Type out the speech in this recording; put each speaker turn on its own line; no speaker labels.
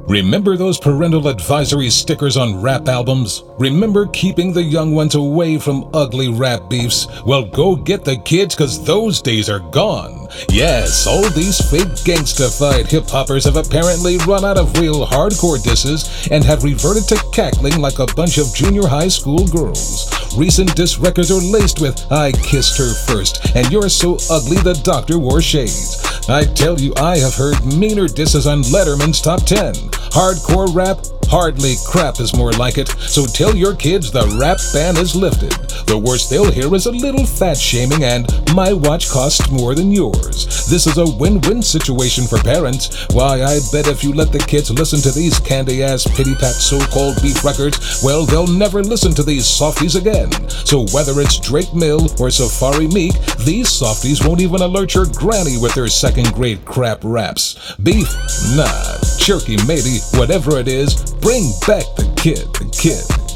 Remember those parental advisory stickers on rap albums? Remember keeping the young ones away from ugly rap beefs? Well, go get the kids, cause those days are gone. Yes, all these fake gangsta-fied hip-hoppers have apparently run out of real hardcore disses and have reverted to cackling like a bunch of junior high school girls. Recent diss records are laced with "I kissed her first" and "You're so ugly the doctor wore shades." I tell you, I have heard meaner disses on Letterman's Top 10. Hardcore rap? Hardly crap is more like it. So tell your kids the rap ban is lifted. The worst they'll hear is a little fat shaming and "my watch costs more than yours." This is a win-win situation for parents. Why, I bet if you let the kids listen to these candy-ass pity-pat so-called beef records, well, they'll never listen to these softies again. So whether it's Drake Mill or Safari Meek, these softies won't even alert your granny with their second-grade crap raps. Beef? Nah. Jerky maybe. Whatever it is, bring back the kid.